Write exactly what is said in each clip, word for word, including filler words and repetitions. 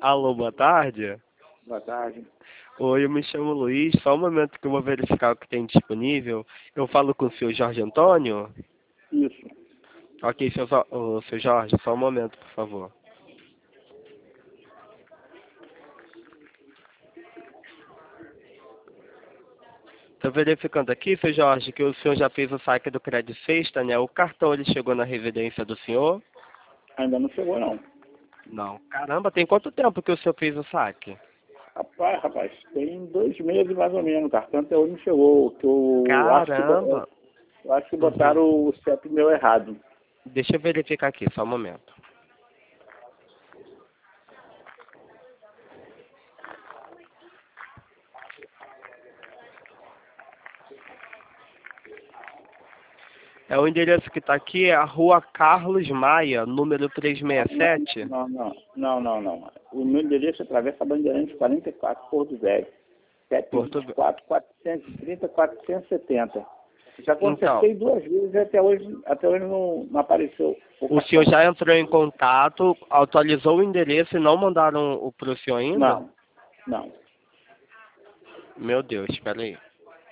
Alô, boa tarde. Boa tarde. Oi, eu me chamo Luiz. Só um momento que eu vou verificar o que tem disponível. Eu falo com o senhor Jorge Antônio? Isso. Ok, seu, Zo- ô, seu Jorge, só um momento, por favor. Estou verificando aqui, seu Jorge, que o senhor já fez o saque do Crédito Sexta, né? O cartão ele chegou na residência do senhor? Ainda não chegou, não. Não. Caramba, tem quanto tempo que o senhor fez o saque? Rapaz, rapaz, tem dois meses mais ou menos. O cartão até hoje não chegou. Que eu acho que, bo- Caramba! eu acho que botaram Uhum. o C E P meu errado. Deixa eu verificar aqui, só um momento. É o endereço que está aqui, é a Rua Carlos Maia, número trezentos e sessenta e sete. Não, não, não, não, não. O meu endereço é Travessa Bandeirantes quarenta e quatro, Porto Velho. Porto... sete dois quatro, quatrocentos e trinta, quatrocentos e setenta. Já Então, consertei duas vezes e até hoje, até hoje não, não apareceu o o cartão. senhor já entrou em contato, atualizou o endereço e não mandaram para o senhor ainda? Não, não. Meu Deus, espera aí.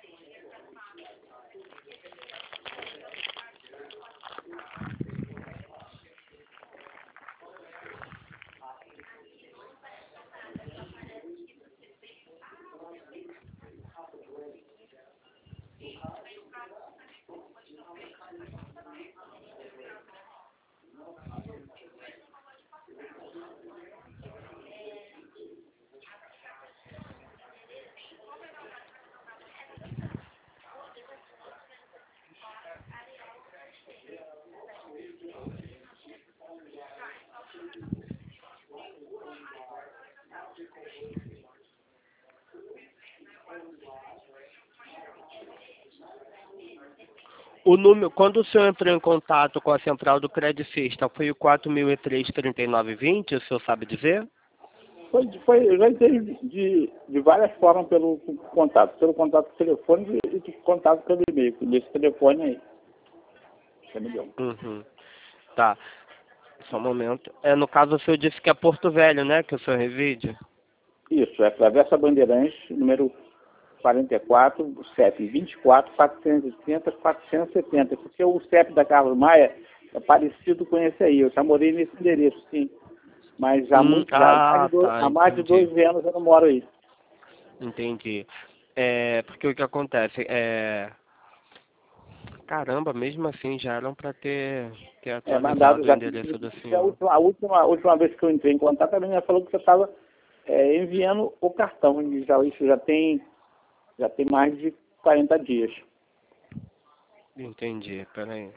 O número, quando o senhor entrou em contato com a central do Crédito Sexta, foi o quatro mil e três, trinta e nove vinte, o senhor sabe dizer? Foi, foi, eu já entrei de, de várias formas pelo contato, pelo contato telefônico e de contato pelo e-mail, nesse telefone aí. Você me deu. Uhum. Tá, só um momento. É, no caso, o senhor disse que é Porto Velho, né, que o senhor reside? Isso, é Travessa Bandeirantes, número quarenta e quatro, C E P vinte e quatro, quatrocentos e trinta, quatrocentos e setenta, porque o C E P da Carlos Maia é parecido com esse aí, eu já morei nesse endereço, sim, mas há, Hum, muito, já, há, mais ah, de dois, tá, há mais de entendi. doze anos eu não moro aí. Entendi. É, porque o que acontece? É, caramba, mesmo assim já eram para ter, ter É, mandado atualizado o já. endereço do A senhor. última, a última, a última vez que eu entrei em contato, a menina falou que você estava é, enviando o cartão. E já, isso já tem, já tem mais de quarenta dias. Entendi, peraí.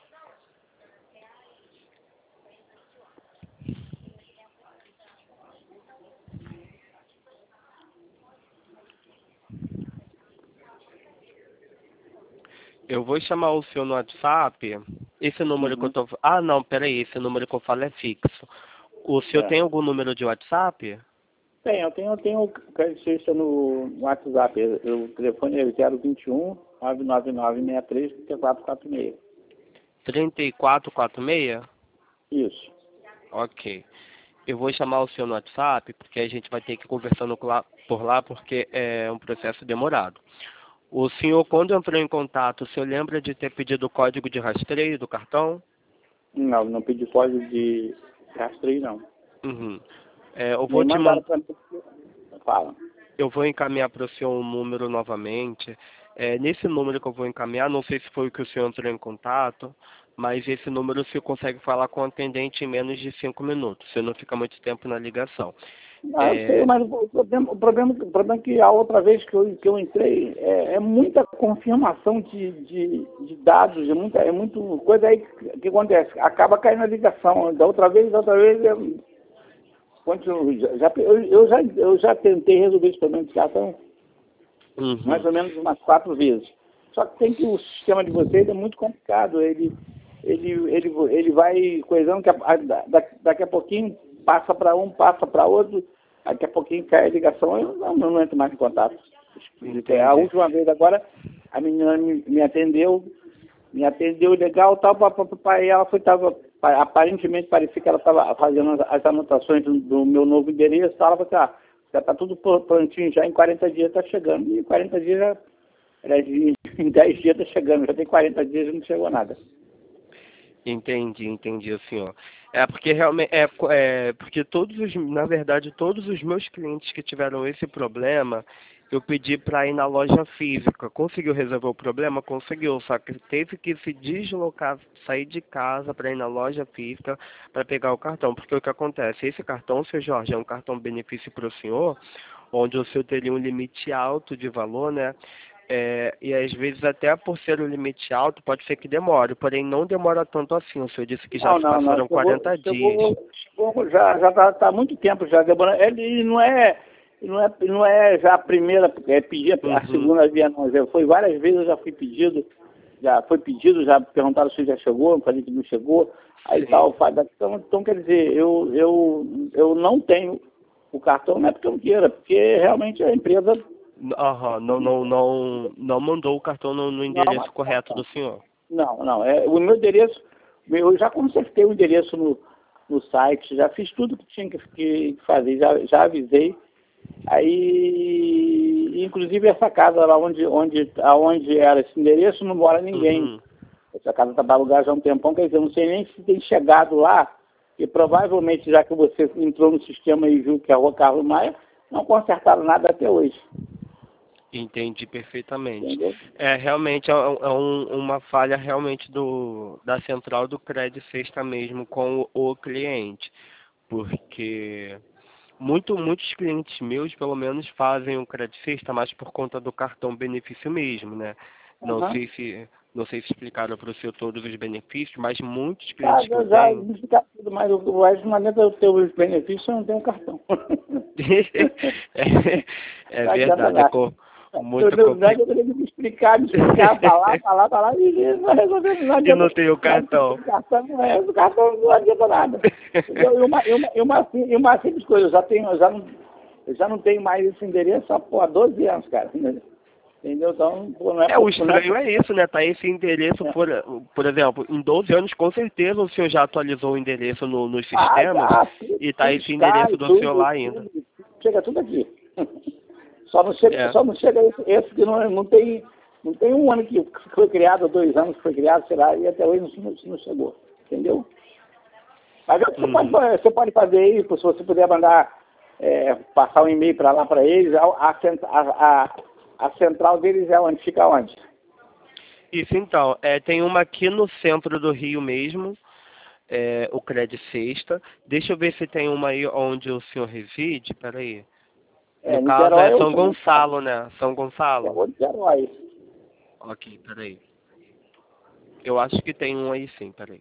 Eu vou chamar o senhor no WhatsApp. Esse número que eu Uhum. tô. Ah, não, peraí, esse número que eu falo é fixo. O senhor É. tem algum número de WhatsApp? Tem, eu tenho, eu tenho o crédito no, no WhatsApp. Eu- O telefone é zero vinte e um, nove nove nove, seis três, três quatro quatro seis. trinta e quatro quarenta e seis? Isso. Ok. Eu vou chamar o senhor no WhatsApp, porque a gente vai ter que ir conversando com lá- por lá, porque é um processo demorado. O senhor, quando entrou em contato, o senhor lembra de ter pedido o código de rastreio do cartão? Não, não pedi código de rastreio, não. Uhum. É, eu vou Nem te mandaram mandar. para mim. Fala. Eu vou encaminhar para o senhor um número novamente. É, nesse número que eu vou encaminhar, não sei se foi o que o senhor entrou em contato, mas esse número o senhor consegue falar com o atendente em menos de cinco minutos. Você não fica muito tempo na ligação. Ah, eu sei, É, mas o problema, o problema, o problema é que a outra vez que eu, que eu entrei é, é muita confirmação de, de, de dados, é muita, é muito coisa aí que, que acontece. Acaba caindo a ligação. Da outra vez, da outra vez, eu, quando, já, já- eu, eu já, eu já tentei resolver esse problema de cartão mais uhum, ou menos umas quatro vezes. Só que tem que o sistema de vocês é muito complicado. Ele, ele, ele, ele vai coisando que a, a, da, daqui a pouquinho passa para um, passa para outro, daqui a pouquinho cai a ligação, eu não, não entro mais em contato. A entendi. última vez agora, a menina me, me atendeu, me atendeu legal, tal, papapá, e ela foi, tava, aparentemente parecia que ela estava fazendo as anotações do, do meu novo endereço, ela falou assim, ah, já está tudo prontinho, já em quarenta dias está chegando. E em quarenta dias já, em dez dias está chegando, já tem quarenta dias e não chegou nada. Entendi, entendi, senhor. É porque realmente, é, é porque todos os, na verdade, todos os meus clientes que tiveram esse problema, eu pedi para ir na loja física. Conseguiu resolver o problema? Conseguiu, só que teve que se deslocar, sair de casa para ir na loja física para pegar o cartão. Porque o que acontece? Esse cartão, seu Jorge, é um cartão benefício para o senhor, onde o senhor teria um limite alto de valor, né? É, e às vezes até por ser um limite alto pode ser que demore, porém não demora tanto assim. O senhor disse que já Não, se não, passaram não. quarenta Chegou, dias. chegou, chegou, já já está tá há muito tempo já demorando. Ele não é, não é, não é já a primeira, é pedir a Uhum. segunda via, não. Já foi várias vezes, eu já fui pedido, já foi pedido, já perguntaram se já chegou, eu falei que não chegou, aí Sim. tal, então, então quer dizer, eu, eu, eu não tenho o cartão, não é porque eu não queira, porque realmente a empresa Aham, não, não, não, não mandou o cartão no, no endereço não, correto do senhor. Não, não. É, o meu endereço, eu já consertei o endereço no, no site, já fiz tudo que tinha que, que fazer, já, já avisei. Aí, inclusive essa casa lá onde, onde, aonde era esse endereço, não mora ninguém. Uhum. Essa casa está para alugar já há um tempão, quer dizer, eu não sei nem se tem chegado lá, e provavelmente, já que você entrou no sistema e viu que é a Rua Carlos Maia, não consertaram nada até hoje. Entendi perfeitamente. Entendeu? É realmente é, um- é um- uma falha realmente do da central do Crédito Sexta mesmo com o, o cliente, porque muito muitos clientes meus pelo menos fazem o Crédito Sexta, mas por conta do cartão benefício mesmo, né? Não Uhum. sei se não sei se explicaram para o senhor todos os benefícios, mas muitos Ah, clientes que já, eu já tenho me explicaram tudo, mas o mais não adianta eu ter os benefícios, eu não tenho cartão. é, é Não adianta verdade, é nada. co- Eu, muito não, não complicado. adianta ele me explicar, me explicar, falar, falar, falar, e não vai resolver, não E não adianta. tem o Não adianta cartão. o cartão, não é, o cartão não adianta nada. Entendeu? E uma, e uma, e uma, sim- e uma simples coisa, eu já tenho, eu já não, eu já não tenho mais esse endereço há, pô, há doze anos, cara. Entendeu? Então, pô, não é É, o pouco, não é estranho é isso, né? Tá esse endereço, pouco. por, por exemplo, em doze anos, com certeza o senhor já atualizou o endereço no, nos Ah, sistemas ah, tudo, e tá tudo esse endereço Sky, do senhor tudo, lá ainda. tudo, chega tudo aqui. Só não chega, É. só não chega esse, esse que não, não tem, não tem um ano que foi criado, dois anos que foi criado, sei lá, e até hoje não, não chegou. Entendeu? Mas você, Uhum. pode, você pode fazer isso, se você puder mandar, é, passar um e-mail para lá para eles, a, a, a, a central deles é onde? Fica onde? Isso então, é, tem uma aqui no centro do Rio mesmo, é, o Crédito Sexta. Deixa eu ver se tem uma aí onde o senhor reside, peraí. No É, caso é Niterói eu São também faço. Gonçalo, né? São É Gonçalo. o Niterói. Ok, peraí. Eu acho que tem um aí sim, peraí.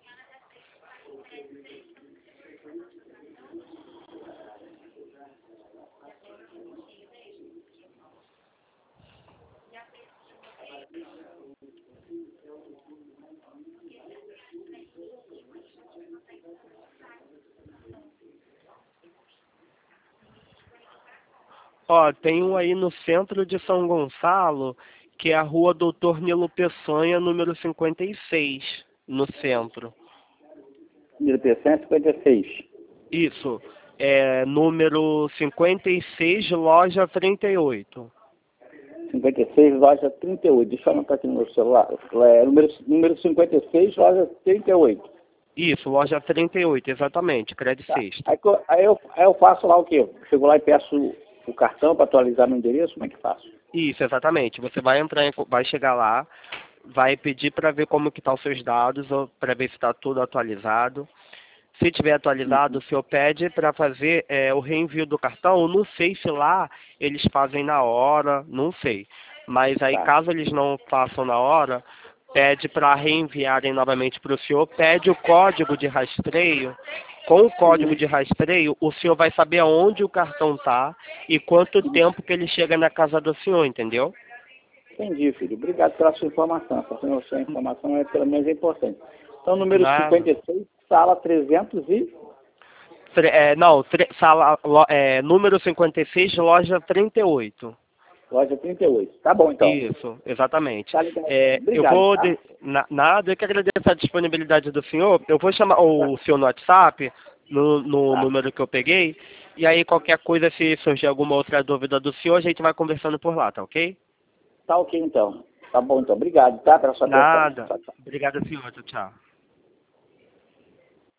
Ó, tem um aí no centro de São Gonçalo, que é a rua Doutor Nilo Peçanha, número cinquenta e seis, no centro. cento e cinquenta e seis. Isso, é número cinquenta e seis, loja trinta e oito. cinquenta e seis, loja trinta e oito. Deixa eu anotar aqui no meu celular. É, número, número cinquenta e seis, loja trinta e oito. Isso, loja trinta e oito, exatamente, Crédito Tá. Sexta. Aí, co- aí, eu, aí eu faço lá o quê? Chego lá e peço o cartão para atualizar meu endereço, como é que faço? Isso, exatamente. Você vai entrar, em, vai chegar lá, vai pedir para ver como que tá os seus dados, para ver se está tudo atualizado. Se tiver atualizado, o senhor pede para fazer é, o reenvio do cartão. Não sei se lá eles fazem na hora, não sei. Mas aí, Tá. caso eles não façam na hora, pede para reenviarem novamente para o senhor, pede o código de rastreio. Com o código Uhum. de rastreio, o senhor vai saber aonde o cartão está e quanto tempo que ele chega na casa do senhor, entendeu? Entendi, filho. Obrigado pela sua informação. Essa sua informação é, pelo menos, é importante. Então, número Nada. cinquenta e seis, sala trezentos e... Tre- é, não, tre- sala, lo- é, número cinquenta e seis, loja trinta e oito. Loja trinta e oito. Tá bom, então. Isso, exatamente. Tá ligado. É, Obrigado, eu vou... tá? De, na, nada, eu que agradeço a disponibilidade do senhor. Eu vou chamar o senhor no WhatsApp, no, no Tá. número que eu peguei, e aí qualquer coisa, se surgir alguma outra dúvida do senhor, a gente vai conversando por lá, tá ok? Tá ok, então. Tá bom, então. Obrigado, tá? Pela sua atenção. Nada. Tchau, tchau. Obrigado, senhor. Tchau, tchau.